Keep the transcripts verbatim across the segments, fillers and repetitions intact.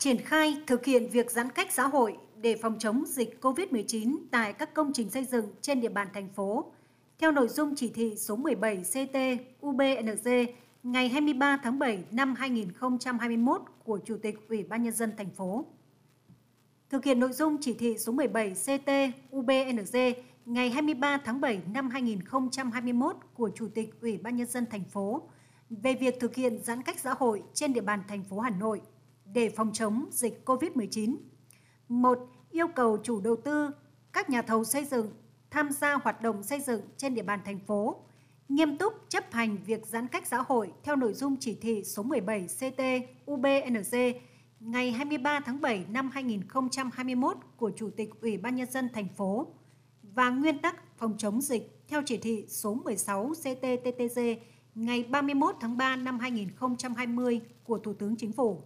Triển khai thực hiện việc giãn cách xã hội để phòng chống dịch Covid mười chín tại các công trình xây dựng trên địa bàn thành phố, theo nội dung chỉ thị số mười bảy C T U B N G ngày hai mươi ba tháng bảy năm hai nghìn không trăm hai mươi mốt của Chủ tịch Ủy ban Nhân dân thành phố. Thực hiện nội dung chỉ thị số mười bảy C T U B N G ngày hai mươi ba tháng bảy năm hai nghìn không trăm hai mươi mốt của Chủ tịch Ủy ban Nhân dân thành phố về việc thực hiện giãn cách xã hội trên địa bàn thành phố Hà Nội để phòng chống dịch Covid mười chín. một. Yêu cầu chủ đầu tư, các nhà thầu xây dựng tham gia hoạt động xây dựng trên địa bàn thành phố nghiêm túc chấp hành việc giãn cách xã hội theo nội dung chỉ thị số mười bảy C T U B N G ngày hai mươi ba tháng bảy năm hai nghìn không trăm hai mươi mốt của Chủ tịch Ủy ban Nhân dân thành phố và nguyên tắc phòng chống dịch theo chỉ thị số mười sáu C T T T G ngày ba mươi mốt tháng ba năm hai nghìn không trăm hai mươi của Thủ tướng Chính phủ.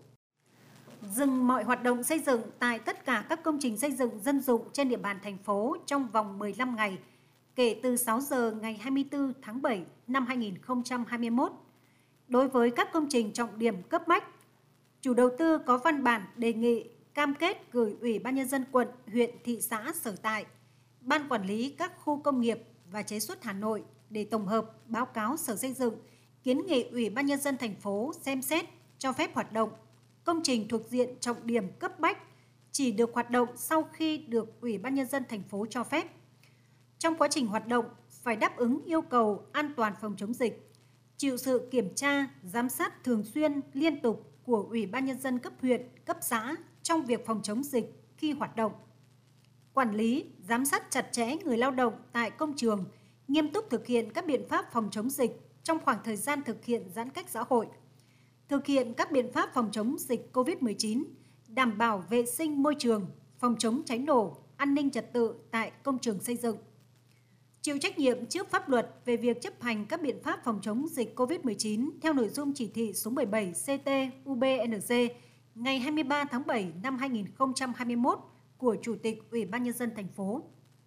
Dừng mọi hoạt động xây dựng tại tất cả các công trình xây dựng dân dụng trên địa bàn thành phố trong vòng mười lăm ngày, kể từ sáu giờ ngày hai mươi tư tháng bảy năm hai nghìn không trăm hai mươi mốt. Đối với các công trình trọng điểm cấp bách, chủ đầu tư có văn bản đề nghị cam kết gửi Ủy ban Nhân dân quận, huyện, thị xã sở tại, Ban Quản lý các khu công nghiệp và chế xuất Hà Nội để tổng hợp báo cáo Sở Xây dựng, kiến nghị Ủy ban Nhân dân thành phố xem xét cho phép hoạt động công trình thuộc diện trọng điểm cấp bách chỉ được hoạt động sau khi được Ủy ban Nhân dân thành phố cho phép. Trong quá trình hoạt động phải đáp ứng yêu cầu an toàn phòng chống dịch, chịu sự kiểm tra, giám sát thường xuyên, liên tục của Ủy ban Nhân dân cấp huyện, cấp xã trong việc phòng chống dịch khi hoạt động. Quản lý, giám sát chặt chẽ người lao động tại công trường, nghiêm túc thực hiện các biện pháp phòng chống dịch trong khoảng thời gian thực hiện giãn cách xã hội. Thực hiện các biện pháp phòng chống dịch Covid mười chín, đảm bảo vệ sinh môi trường, phòng chống cháy nổ, an ninh trật tự tại công trường xây dựng. Chịu trách nhiệm trước pháp luật về việc chấp hành các biện pháp phòng chống dịch Covid mười chín theo nội dung chỉ thị số mười bảy C T U B N G ngày hai mươi ba tháng bảy năm hai nghìn không trăm hai mươi mốt của Chủ tịch Ủy ban Nhân dân thành phố.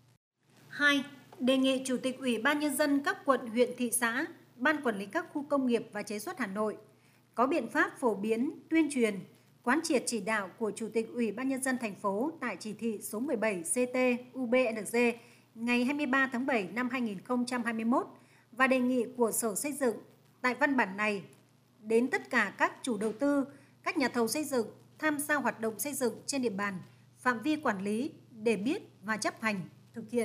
hai. Đề nghị Chủ tịch Ủy ban Nhân dân các quận, huyện, thị xã, Ban Quản lý các khu công nghiệp và chế xuất Hà Nội có biện pháp phổ biến, tuyên truyền, quán triệt chỉ đạo của Chủ tịch Ủy ban Nhân dân thành phố tại chỉ thị số mười bảy C T U B N G ngày hai mươi ba tháng bảy năm hai nghìn không trăm hai mươi mốt và đề nghị của Sở Xây dựng tại văn bản này đến tất cả các chủ đầu tư, các nhà thầu xây dựng tham gia hoạt động xây dựng trên địa bàn, phạm vi quản lý để biết và chấp hành, thực hiện.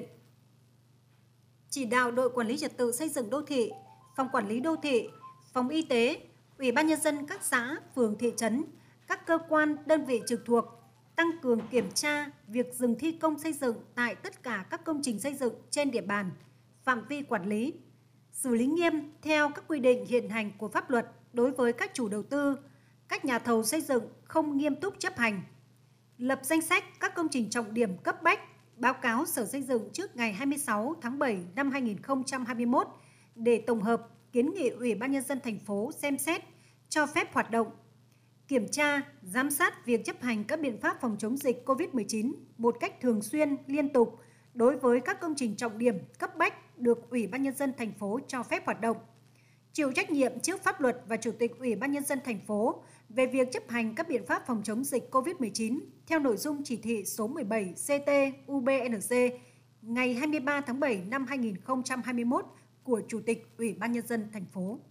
Chỉ đạo đội quản lý trật tự xây dựng đô thị, phòng quản lý đô thị, phòng y tế, Ủy ban Nhân dân các xã, phường, thị trấn, các cơ quan, đơn vị trực thuộc tăng cường kiểm tra việc dừng thi công xây dựng tại tất cả các công trình xây dựng trên địa bàn, phạm vi quản lý, xử lý nghiêm theo các quy định hiện hành của pháp luật đối với các chủ đầu tư, các nhà thầu xây dựng không nghiêm túc chấp hành. Lập danh sách các công trình trọng điểm cấp bách, báo cáo Sở Xây dựng trước ngày hai mươi sáu tháng bảy năm hai nghìn không trăm hai mươi mốt để tổng hợp kiến nghị Ủy ban Nhân dân thành phố xem xét cho phép hoạt động, kiểm tra, giám sát việc chấp hành các biện pháp phòng chống dịch Covid mười chín một cách thường xuyên, liên tục đối với các công trình trọng điểm cấp bách được Ủy ban Nhân dân thành phố cho phép hoạt động. Chịu trách nhiệm trước pháp luật và Chủ tịch Ủy ban Nhân dân thành phố về việc chấp hành các biện pháp phòng chống dịch Covid mười chín theo nội dung chỉ thị số mười bảy C T U B N G ngày hai mươi ba tháng bảy năm hai nghìn không trăm hai mươi mốt của Chủ tịch Ủy ban Nhân dân thành phố.